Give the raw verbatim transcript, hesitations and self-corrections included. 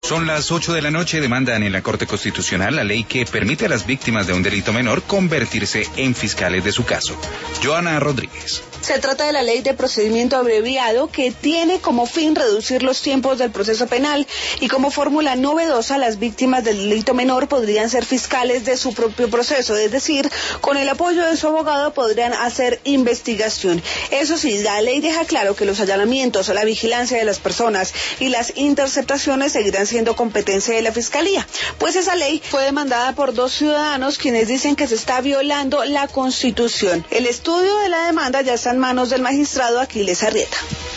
Son las ocho de la noche, demandan en la Corte Constitucional la ley que permite a las víctimas de un delito menor convertirse en fiscales de su caso. Joana Rodríguez. Se trata de la ley de procedimiento abreviado que tiene como fin reducir los tiempos del proceso penal y como fórmula novedosa las víctimas del delito menor podrían ser fiscales de su propio proceso, es decir, con el apoyo de su abogado podrían hacer investigación. Eso sí, la ley deja claro que los allanamientos, la vigilancia de las personas y las interceptaciones seguirán siendo competencia de la Fiscalía, pues esa ley fue demandada por dos ciudadanos quienes dicen que se está violando la Constitución. El estudio de la demanda ya está en manos del magistrado Aquiles Arrieta.